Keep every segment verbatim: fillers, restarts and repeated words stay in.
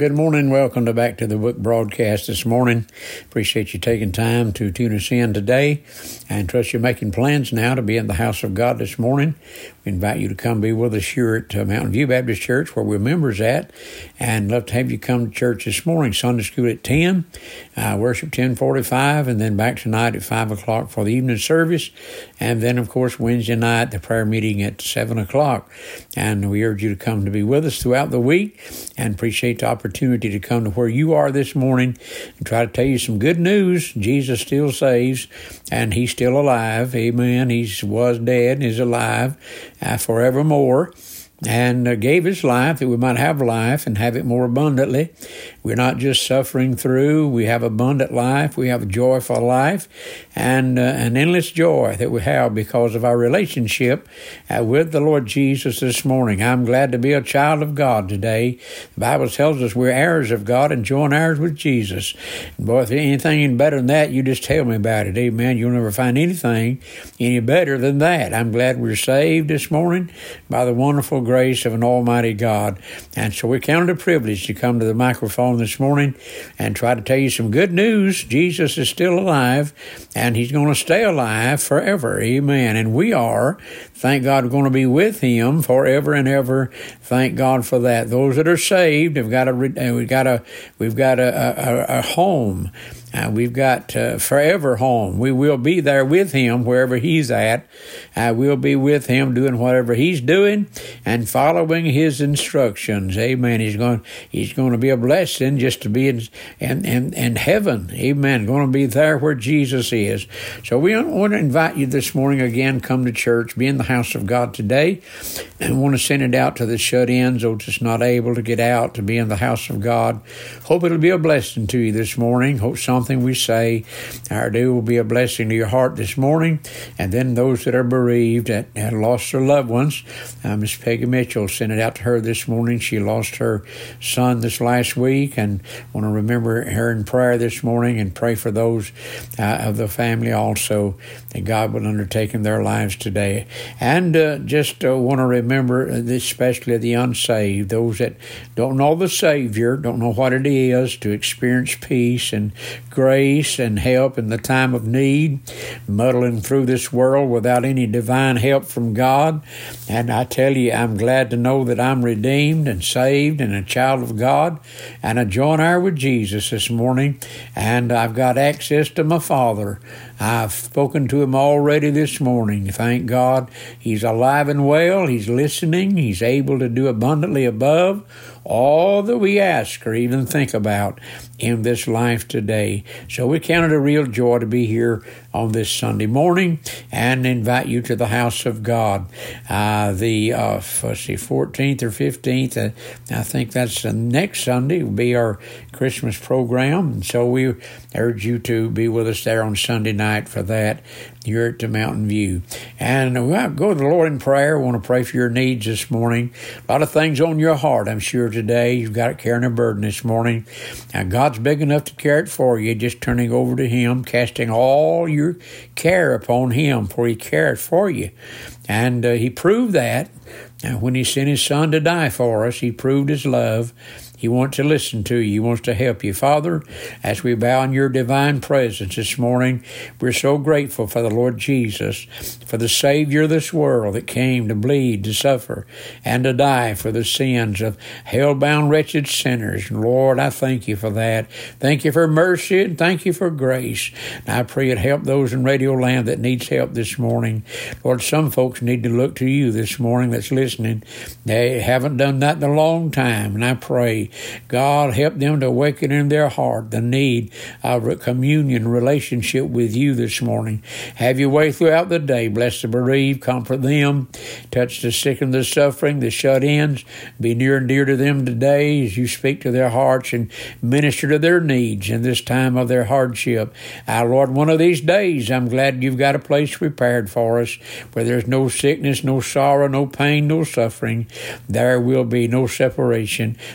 good morning. Welcome to back to the book broadcast this morning. Appreciate you taking time to tune us in today, and trust you're making plans now to be in the house of God this morning. We invite you to come be with us here at uh, Mountain View Baptist Church, where we're members at, and love to have you come to church this morning. Sunday school at ten, uh, worship ten forty-five, and then back tonight at five o'clock for the evening service, and then, of course, Wednesday night, the prayer meeting at seven o'clock. And we urge you to come to be with us throughout the week, and appreciate the opportunity to come to where you are this morning and try to tell you some good news. Jesus still saves, and he's still alive. Amen. He was dead and is alive uh, forevermore, and uh, gave his life that we might have life and have it more abundantly. We're not just suffering through. We have abundant life. We have a joyful life, and uh, an endless joy that we have because of our relationship uh, with the Lord Jesus this morning. I'm glad to be a child of God today. The Bible tells us we're heirs of God and joint heirs with Jesus. And boy, if anything better than that, you just tell me about it. Amen. You'll never find anything any better than that. I'm glad we're saved this morning by the wonderful grace of an almighty God. And so we count it a privilege to come to the microphone this morning and try to tell you some good news. Jesus is still alive, and he's going to stay alive forever. Amen. And we are, thank God, we're going to be with him forever and ever. Thank God for that. Those that are saved have got a, we've got a, we've got a, a, a home. Uh, we've got uh, forever home. We will be there with him wherever he's at. Uh, we'll be with him doing whatever he's doing and following his instructions. Amen. He's going. He's going to be a blessing just to be in in, in, in heaven. Amen. Going to be there where Jesus is. So we want to invite you this morning again. Come to church. Be in the house of God today. And want to send it out to the shut-ins, those just not able to get out to be in the house of God. Hope it'll be a blessing to you this morning. Hope something Something we say or do will be a blessing to your heart this morning. And then those that are bereaved, that have lost their loved ones, uh, Miss Peggy Mitchell sent it out to her this morning. She lost her son this last week, and want to remember her in prayer this morning and pray for those uh, of the family also, that God will undertake in their lives today. And uh, just uh, want to remember, especially the unsaved, those that don't know the Savior, don't know what it is to experience peace and grace and help in the time of need, muddling through this world without any divine help from God. And I tell you, I'm glad to know that I'm redeemed and saved and a child of God and a joint heir with Jesus this morning. And I've got access to my Father. I've spoken to him already this morning. Thank God he's alive and well. He's listening. He's able to do abundantly above all that we ask or even think about in this life today. So we count it a real joy to be here on this Sunday morning and invite you to the house of God. Uh, the, uh, let's see, fourteenth or fifteenth, uh, I think that's the next Sunday, will be our Christmas program. And so we urge you to be with us there on Sunday night for that here at the Mountain View. And we'll go to the Lord in prayer. We want to pray for your needs this morning. A lot of things on your heart, I'm sure, today. You've got it carrying a burden this morning. Now, God's big enough to carry it for you, just turning over to him, casting all your care upon him, for he cared for you. And uh, he proved that. Now, when he sent his son to die for us, he proved his love. He wants to listen to you. He wants to help you. Father, as we bow in your divine presence this morning, we're so grateful for the Lord Jesus, for the Savior of this world that came to bleed, to suffer, and to die for the sins of hell-bound, wretched sinners. Lord, I thank you for that. Thank you for mercy, and thank you for grace. And I pray it help those in Radio Land that needs help this morning. Lord, some folks need to look to you this morning that's listening. They haven't done that in a long time, and I pray, God, help them to awaken in their heart the need of a communion relationship with you this morning. Have your way throughout the day. Bless the bereaved, comfort them, touch the sick and the suffering, the shut-ins. Be near and dear to them today as you speak to their hearts and minister to their needs in this time of their hardship. Our Lord, one of these days, I'm glad you've got a place prepared for us where there's no sickness, no sorrow, no pain, no suffering. There will be no separation. Thank God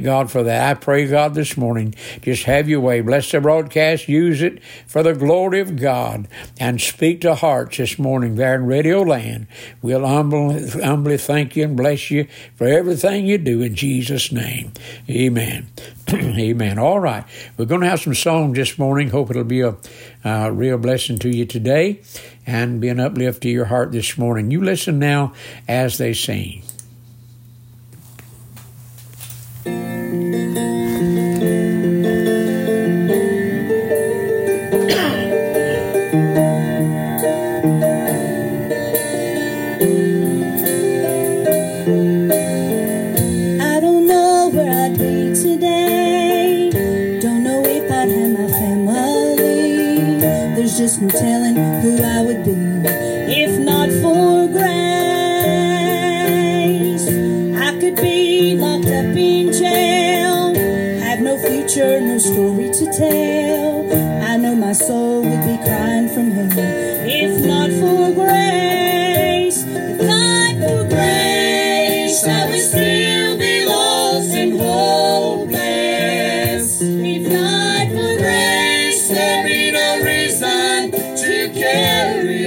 God for that. I pray, God, this morning, just have your way. Bless the broadcast. Use it for the glory of God. And speak to hearts this morning there in Radio Land. We'll humbly, humbly thank you and bless you for everything you do in Jesus' name. Amen. Amen. All right. We're going to have some songs this morning. Hope it'll be a uh, real blessing to you today and be an uplift to your heart this morning. You listen now as they sing. Just no telling who I would be if not for grace. I could be locked up in jail, have no future, no story to tell. I know my soul would be crying from hell if not for grace. If not for grace, I would still be lost and hopeless. If not for grace, there'd be no reason to carry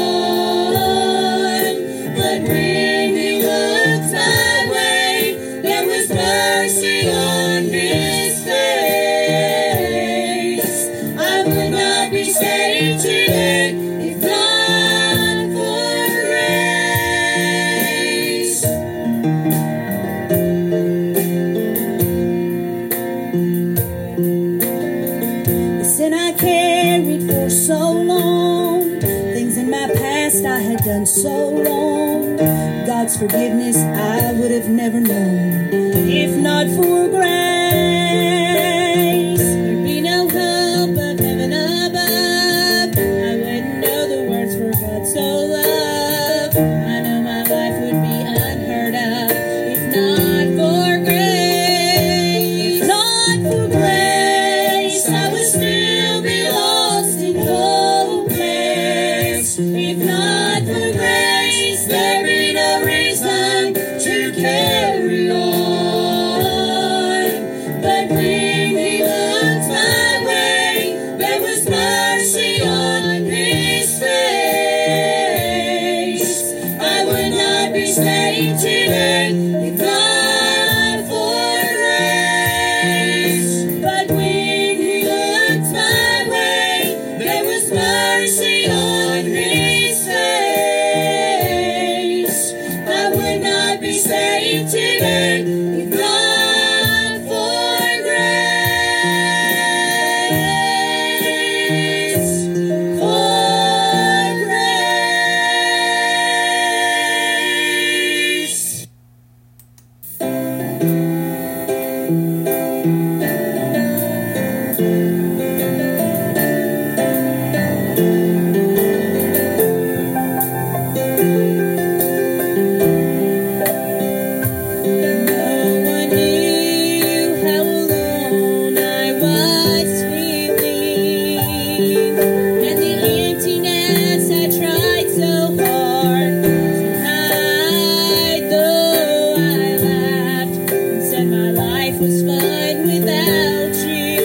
on. But when he looked my way, there was mercy on his face. I would not be saved today if not for grace. The sin I carried for so long, things in my past I had done so wrong, God's forgiveness I would have never known if not for grace. There'd be no hope of heaven above. I wouldn't know the words for God so loved. I know my life would be unheard of if not for grace. If not for grace, I would still be lost and hopeless. If not for grace, there'd be no reason to carry on. But when he looked my way, there was mercy on his face. I would not be saved today if not for grace. But when he looked my way, there was mercy on his face. I would not be saved today if not for grace. For grace. No one knew how alone I was feeling, and the emptiness I tried so hard to hide. Though I laughed and said my life was fine without you,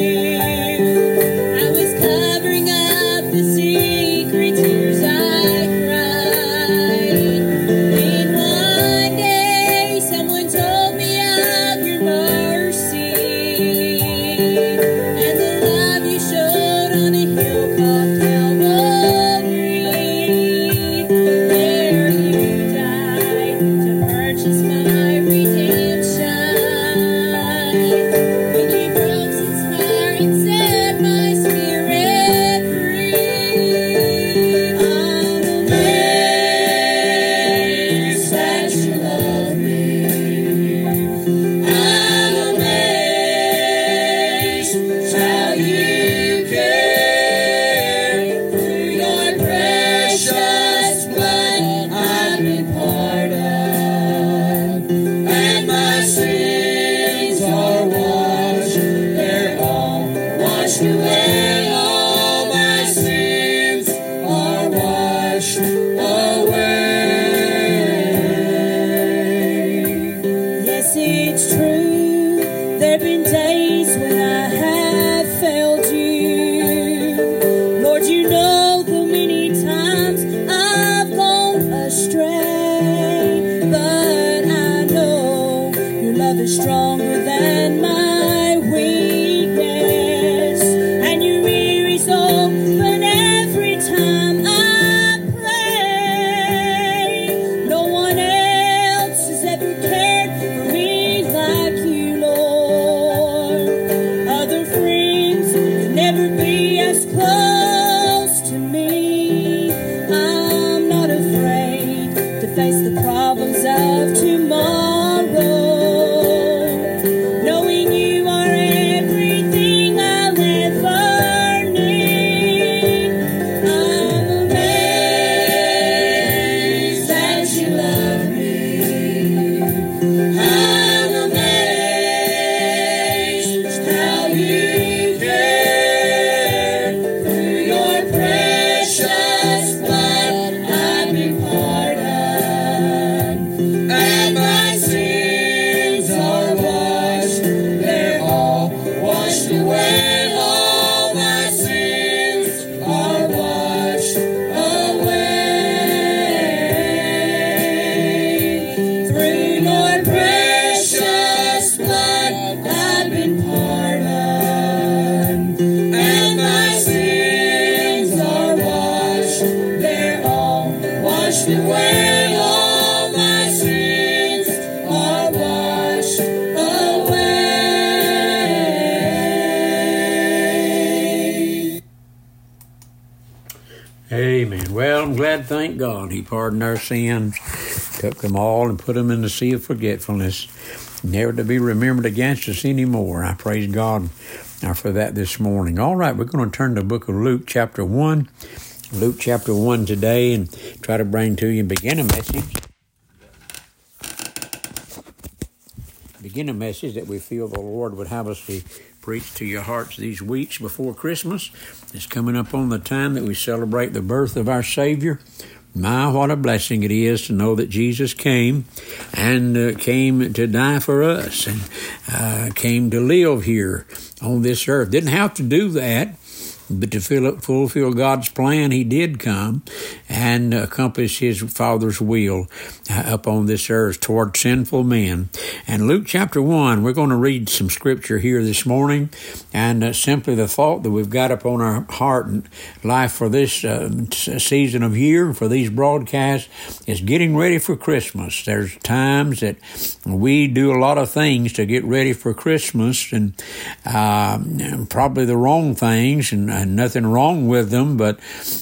I was covering up the secret tears I cried. Then one day someone told me of your mercy and the love you showed on a hill called Calvary. There you died to purchase my redemption. When you broke sin's fire and set my spirit free. I'm amazed that you love me. I'm amazed how you care. Through your precious blood I've been part of, and my sins are washed. They're all washed away. All my sins are washed away. Yes, it's true Amen. Well, I'm glad, thank God, He pardoned our sins, took them all and put them in the sea of forgetfulness, never to be remembered against us anymore. I praise God for that this morning. All right, we're going to turn to the book of Luke chapter one. Luke chapter one today, and try to bring to you and begin a message. Begin a message that we feel the Lord would have us to preach to your hearts these weeks before Christmas. It's coming up on the time that we celebrate the birth of our Savior. My, what a blessing it is to know that Jesus came and uh, came to die for us and uh, came to live here on this earth. Didn't have to do that, but to fulfill God's plan, He did come and accomplish His Father's will uh, up on this earth toward sinful men. And Luke chapter one, we're going to read some scripture here this morning, and uh, simply the thought that we've got upon our heart and life for this uh, season of year, for these broadcasts, is getting ready for Christmas. There's times that we do a lot of things to get ready for Christmas, and uh, probably the wrong things, and And nothing wrong with them, but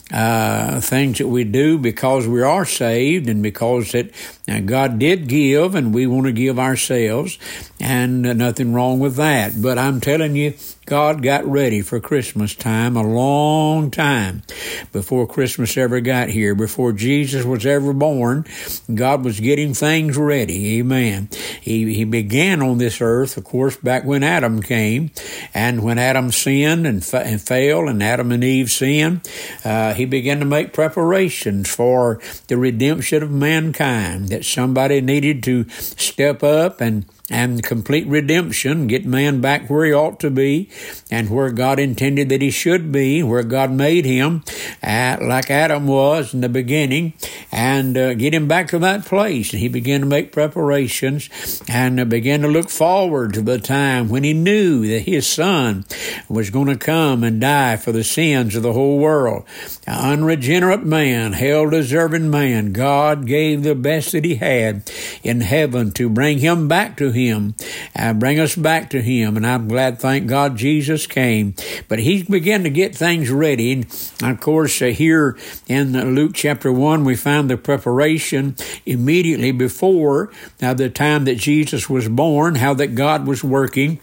uh, things that we do because we are saved and because that uh, God did give and we want to give ourselves, and uh, nothing wrong with that. But I'm telling you, God got ready for Christmas time a long time before Christmas ever got here. Before Jesus was ever born, God was getting things ready. Amen. He, he began on this earth, of course, back when Adam came. And when Adam sinned and, fa- and failed and Adam and Eve sinned, uh, he began to make preparations for the redemption of mankind, that somebody needed to step up and and complete redemption, get man back where he ought to be and where God intended that he should be, where God made him, uh, like Adam was in the beginning, and uh, get him back to that place. And he began to make preparations and uh, began to look forward to the time when he knew that his son was going to come and die for the sins of the whole world. An unregenerate man, hell-deserving man, God gave the best that he had in heaven to bring him back to him. Him, uh, bring us back to Him, and I'm glad, thank God, Jesus came. But He began to get things ready, and of course, uh, here in Luke chapter one, we find the preparation immediately before uh, the time that Jesus was born, how that God was working.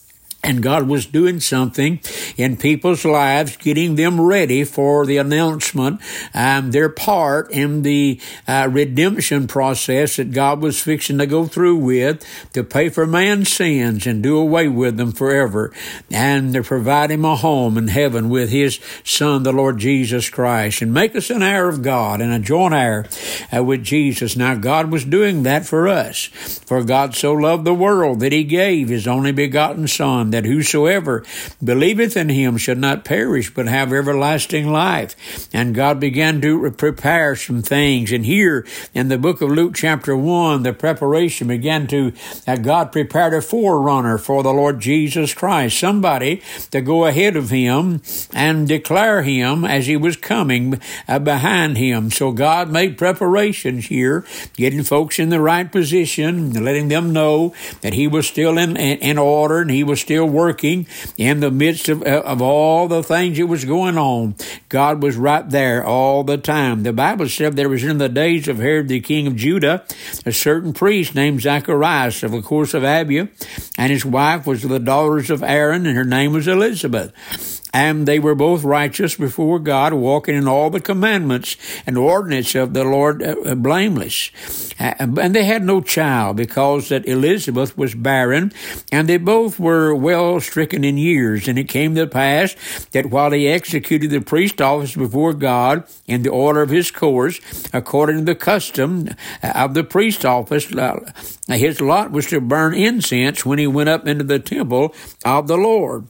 And God was doing something in people's lives, getting them ready for the announcement, um, their part in the uh, redemption process that God was fixing to go through with to pay for man's sins and do away with them forever, and to provide him a home in heaven with his Son, the Lord Jesus Christ, and make us an heir of God and a joint heir uh, with Jesus. Now, God was doing that for us. For God so loved the world that He gave His only begotten Son, that whosoever believeth in Him should not perish, but have everlasting life. And God began to prepare some things. And here in the book of Luke chapter one, the preparation began to, uh, God prepared a forerunner for the Lord Jesus Christ, somebody to go ahead of Him and declare Him as He was coming uh, behind Him. So God made preparations here, getting folks in the right position, letting them know that He was still in, in, in order, and He was still working in the midst of, of all the things that was going on. God was right there all the time. The Bible said there was in the days of Herod the king of Judah a certain priest named Zacharias, of the course of Abia, and his wife was the daughters of Aaron, and her name was Elizabeth. And they were both righteous before God, walking in all the commandments and ordinance of the Lord uh, blameless. Uh, and they had no child, because that Elizabeth was barren, and they both were well stricken in years. And it came to pass that while they executed the priest office before God in the order of his course, according to the custom of the priest office, uh, his lot was to burn incense when he went up into the temple of the Lord.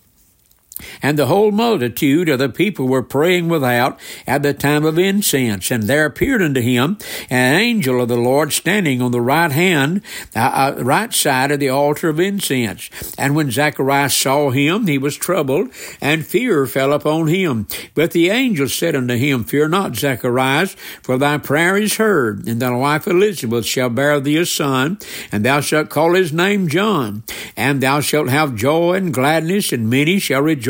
And the whole multitude of the people were praying without at the time of incense. And there appeared unto him an angel of the Lord standing on the right hand, uh, uh, right side of the altar of incense. And when Zacharias saw him, he was troubled, and fear fell upon him. But the angel said unto him, Fear not, Zacharias, for thy prayer is heard, and thy wife Elizabeth shall bear thee a son, and thou shalt call his name John. And thou shalt have joy and gladness, and many shall rejoice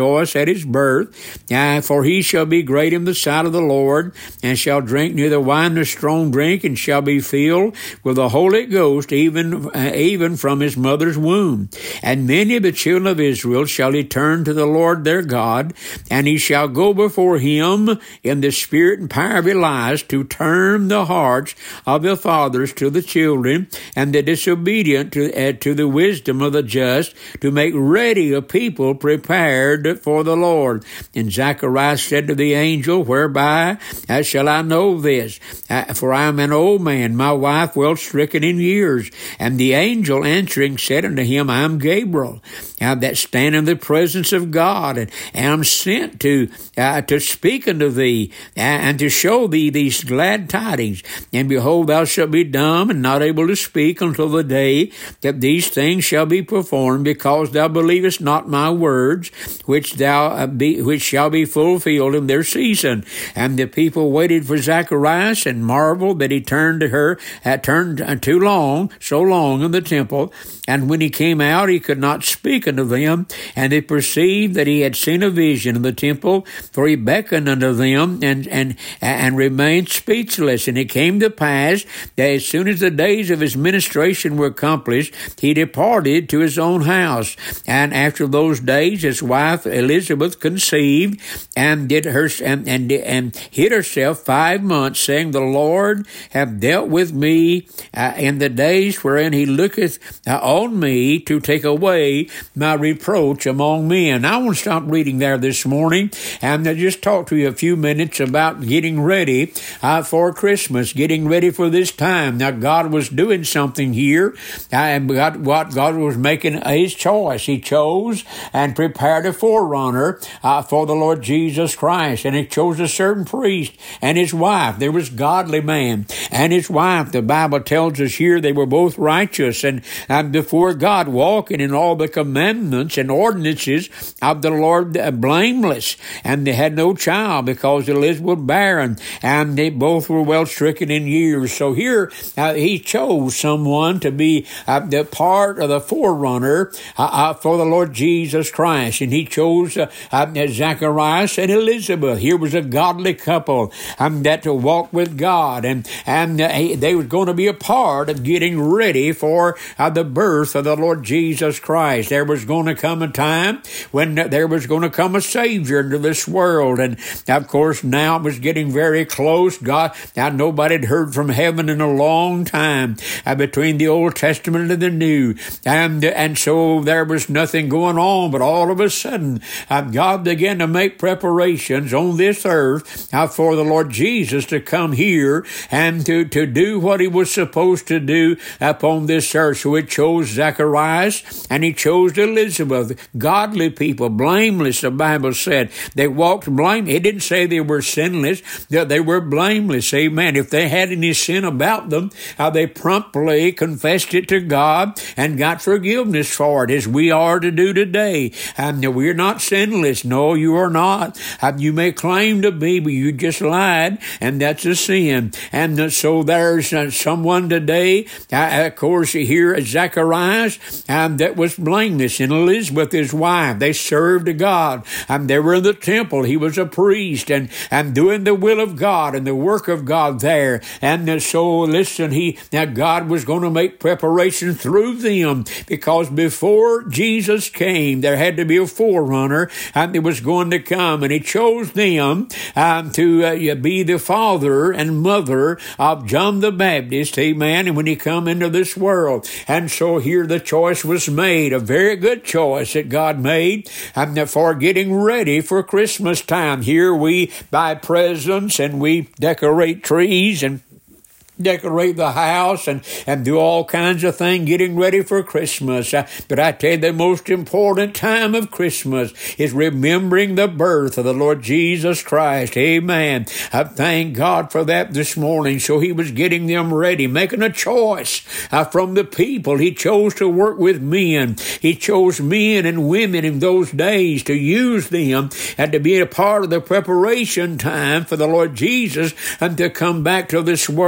rejoice at his birth. Uh, for he shall be great in the sight of the Lord, and shall drink neither wine nor strong drink, and shall be filled with the Holy Ghost, even uh, even from his mother's womb. And many of the children of Israel shall he turn to the Lord their God, and he shall go before him in the spirit and power of Elias, to turn the hearts of the fathers to the children, and the disobedient to, uh, to the wisdom of the just, to make ready a people prepared for the Lord. And Zacharias said to the angel, Whereby uh, shall I know this? Uh, for I am an old man, my wife well stricken in years. And the angel answering said unto him, I am Gabriel, uh, that stand in the presence of God, and am sent to uh, to speak unto thee, uh, and to show thee these glad tidings. And behold, thou shalt be dumb and not able to speak until the day that these things shall be performed, because thou believest not my words, which thou uh, be, which shall be fulfilled in their season. And the people waited for Zacharias, and marveled that he turned to her, had turned uh, too long, so long in the temple. And when he came out, he could not speak unto them. And they perceived that he had seen a vision in the temple, for he beckoned unto them, and and and remained speechless. And it came to pass that as soon as the days of his ministration were accomplished, he departed to his own house. And after those days, his wife Elizabeth conceived, and did her and and, and hid herself five months, saying, The Lord hath dealt with me uh, in the days wherein he looketh uh, on me to take away my reproach among men. I want to stop reading there this morning and just talk to you a few minutes about getting ready uh, for Christmas, getting ready for this time. Now, God was doing something here, uh, and God, what God was making his choice. He chose and prepared a forerunner uh, for the Lord Jesus Christ, and he chose a certain priest and his wife. There was godly man and his wife. The Bible tells us here they were both righteous and, and before God, walking in all the commandments and ordinances of the Lord, uh, blameless. And they had no child, because Elizabeth was barren, and they both were well stricken in years. So here uh, he chose someone to be uh, the part of the forerunner uh, uh, for the Lord Jesus Christ. And he chose uh, uh, Zacharias and Elizabeth. Here was a godly couple um, that to walk with God, and and uh, they were going to be a part of getting ready for uh, the birth of the Lord Jesus Christ. There was going to come a time when there was going to come a Savior into this world, and of course now it was getting very close. God, now nobody had heard from heaven in a long time uh, between the Old Testament and the New, and and so there was nothing going on. But all of a sudden, uh, God began to make preparations on this earth uh, for the Lord Jesus to come here and to to do what he was supposed to do upon this earth. So it chose Zacharias and he chose Elizabeth, godly people, blameless, the Bible said. They walked blameless. It didn't say they were sinless, that they were blameless. Amen. If they had any sin about them, uh, they promptly confessed it to God and got forgiveness for it, as we are to do today. And um, we're not sinless. No, you are not. Uh, you may claim to be, but you just lied, and that's a sin. And uh, so there's uh, someone today, uh, of course, here at Zacharias, um, that was blameless, and Elizabeth, his wife, they served God. Um, they were in the temple. He was a priest, and, and doing the will of God and the work of God there. And uh, so, listen, he now God was going to make preparation through them, because before Jesus came, there had to be a forerunner, and it was going to come, and he chose them um, to uh, be the father and mother of John the Baptist, amen, and when he come into this world. And so here the choice was made, a very good choice that God made, and for getting ready for Christmas time. Here we buy presents and we decorate trees and decorate the house and, and do all kinds of things getting ready for Christmas. Uh, but I tell you, the most important time of Christmas is remembering the birth of the Lord Jesus Christ. Amen. I thank God for that this morning. So he was getting them ready, making a choice uh, from the people. He chose to work with men. He chose men and women in those days to use them and to be a part of the preparation time for the Lord Jesus and to come back to this world.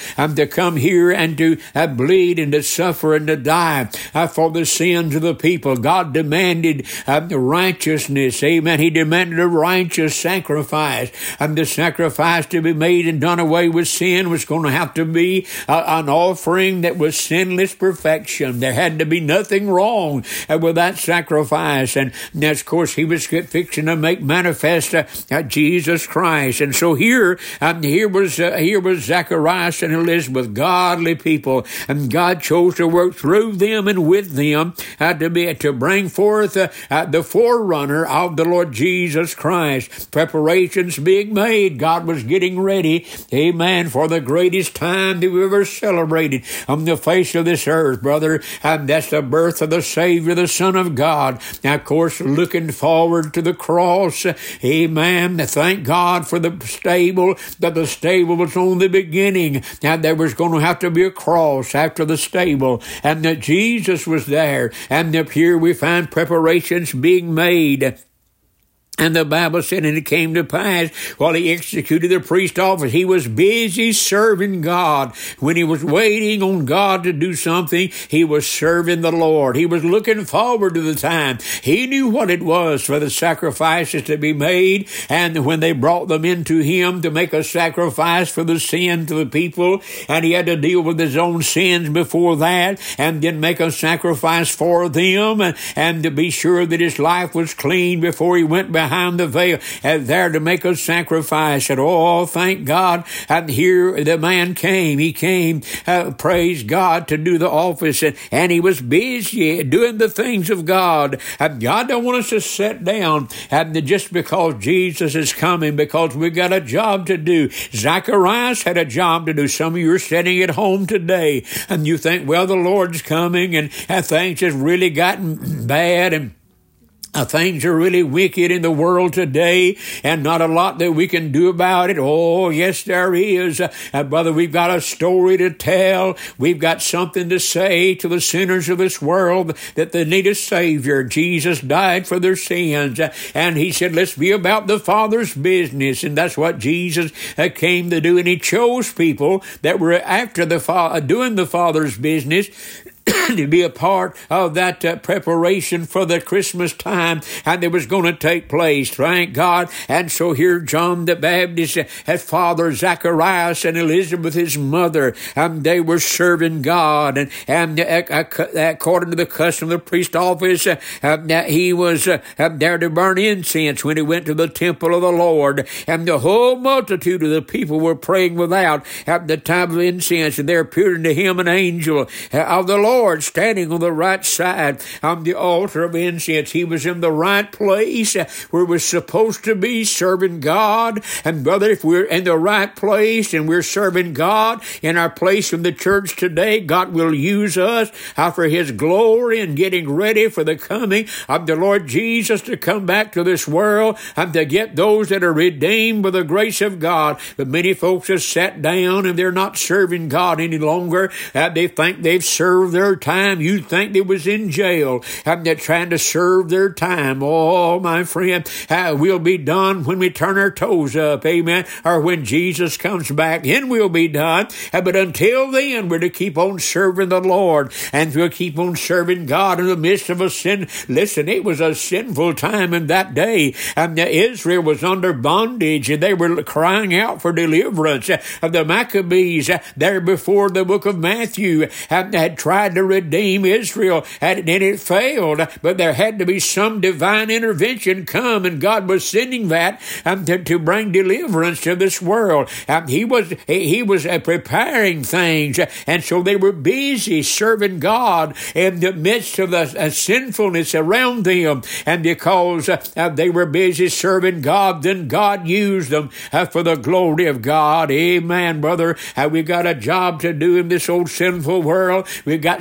um, to come here and to uh, bleed and to suffer and to die uh, for the sins of the people. God demanded um, righteousness. Amen. He demanded a righteous sacrifice. And the sacrifice to be made and done away with sin was going to have to be uh, an offering that was sinless perfection. There had to be nothing wrong uh, with that sacrifice. And that's, of course, he was fixing to make manifest uh, uh, Jesus Christ. And so here, um, here was uh, here was Zacharias and Elizabeth, godly people, and God chose to work through them and with them uh, to be to bring forth uh, uh, the forerunner of the Lord Jesus Christ. Preparations being made. God was getting ready, amen, for the greatest time that we ever celebrated on the face of this earth, brother. And that's the birth of the Savior, the Son of God. Now, of course, looking forward to the cross, amen. Thank God for the stable, that the stable was on the beginning, and there was going to have to be a cross after the stable, and that Jesus was there, and that here we find preparations being made. And the Bible said, and it came to pass, while he executed the priest office, he was busy serving God. When he was waiting on God to do something, he was serving the Lord. He was looking forward to the time. He knew what it was for the sacrifices to be made, and when they brought them into him to make a sacrifice for the sins of the people, and he had to deal with his own sins before that, and then make a sacrifice for them, and, and to be sure that his life was clean before he went back behind the veil, and there to make a sacrifice. And oh, thank God. And here the man came. He came, uh, praise God, to do the office, and, and he was busy doing the things of God. And God don't want us to sit down and just because Jesus is coming, because we got a job to do. Zacharias had a job to do. Some of you are sitting at home today, and you think, well, the Lord's coming, and, and things has really gotten bad, and Uh, things are really wicked in the world today, and not a lot that we can do about it. Oh, yes, there is. Uh, uh, brother, we've got a story to tell. We've got something to say to the sinners of this world, that they need a Savior. Jesus died for their sins, uh, and he said, let's be about the Father's business, and that's what Jesus uh, came to do, and he chose people that were after the fa- uh, doing the Father's business to be a part of that uh, preparation for the Christmas time, and it was going to take place, thank God. And so here John the Baptist uh, had father Zacharias and Elizabeth, his mother, and they were serving God, and, and uh, uh, according to the custom of the priest office, uh, uh, he was uh, there to burn incense when he went to the temple of the Lord, and the whole multitude of the people were praying without at the time of incense, and there appeared unto him an angel uh, of the Lord, Lord standing on the right side on the altar of incense. He was in the right place where we're supposed to be serving God. And brother, if we're in the right place and we're serving God in our place in the church today, God will use us for his glory and getting ready for the coming of the Lord Jesus to come back to this world and to get those that are redeemed by the grace of God. But many folks have sat down and they're not serving God any longer. Uh, they think they've served their time. You'd think they was in jail and they're trying to serve their time. Oh, my friend, uh, we'll be done when we turn our toes up, amen, or when Jesus comes back, then we'll be done. Uh, but until then, we're to keep on serving the Lord, and we'll keep on serving God in the midst of a sin. Listen, it was a sinful time in that day, and Israel was under bondage, and they were crying out for deliverance. Uh, the Maccabees, uh, there before the book of Matthew, uh, had tried to redeem Israel, and it failed, but there had to be some divine intervention come, and God was sending that um, to, to bring deliverance to this world. Um, he was he was uh, preparing things, and so they were busy serving God in the midst of the uh, sinfulness around them, and because uh, they were busy serving God, then God used them uh, for the glory of God. Amen, brother. Uh, we got a job to do in this old sinful world. We've got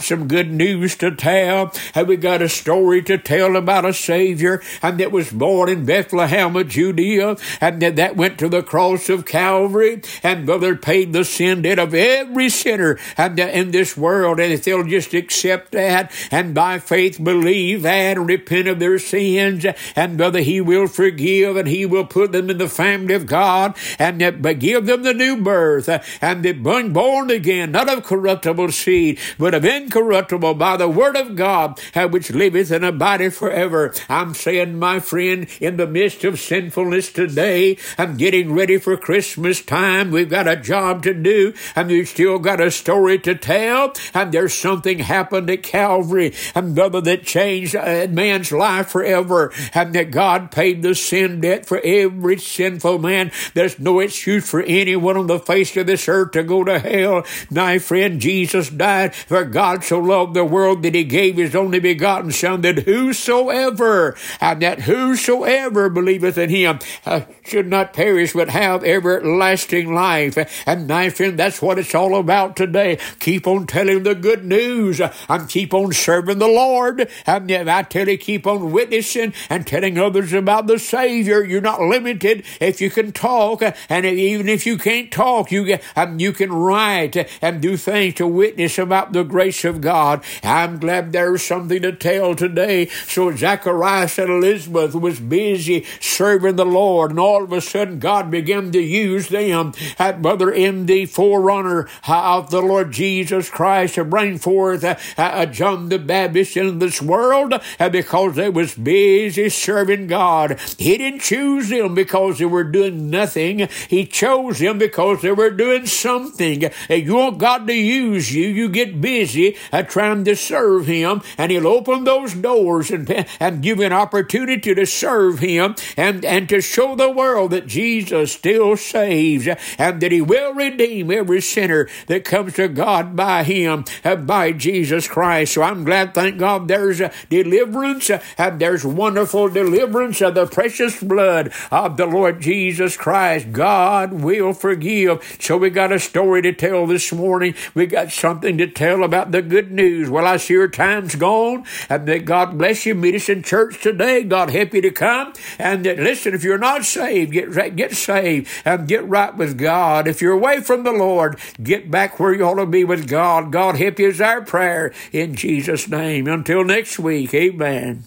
got some good news to tell. And we got a story to tell about a Savior and that was born in Bethlehem of Judea, and that, that went to the cross of Calvary, and brother paid the sin debt of every sinner and in this world. And if they'll just accept that and by faith believe that and repent of their sins, and brother, he will forgive and he will put them in the family of God, and that, but give them the new birth, and they born born again, not of corruptible seed, but of incorruptible by the word of God, which liveth and abideth forever. I'm saying, my friend, in the midst of sinfulness today, I'm getting ready for Christmas time. We've got a job to do, and we've still got a story to tell, and there's something happened at Calvary, and brother, that changed a man's life forever, and that God paid the sin debt for every sinful man. There's no excuse for anyone on the face of this earth to go to hell. My friend, Jesus died, for God so loved the world that he gave his only begotten Son, that whosoever, and that whosoever believeth in him uh, should not perish but have everlasting life. And my friend, that's what it's all about today. Keep on telling the good news and keep on serving the Lord. And I tell you, keep on witnessing and telling others about the Savior. You're not limited if you can talk, and even if you can't talk, you, um, you can write and do things to witness about the grace of God. I'm glad there's something to tell today. So Zacharias and Elizabeth was busy serving the Lord, and all of a sudden God began to use them, uh, brother, in the forerunner of the Lord Jesus Christ, to bring forth uh, uh, John the Baptist in this world, uh, because they was busy serving God. He didn't choose them because they were doing nothing. He chose them because they were doing something. Uh, you want God to use you, you get busy uh, trying to serve him, and he'll open those doors and, and give you an opportunity to serve him and, and to show the world that Jesus still saves, and that he will redeem every sinner that comes to God by him, uh, by Jesus Christ. So I'm glad, thank God, there's a deliverance, uh, and there's wonderful deliverance of the precious blood of the Lord Jesus Christ. God will forgive. So we got a story to tell this morning. We got something to tell about the good news. Well, I see your time's gone, and that God bless you. Meet us in church today. God help you to come. And that, listen, if you're not saved, get get saved and get right with God. If you're away from the Lord, get back where you ought to be with God. God help you is our prayer in Jesus' name. Until next week, amen.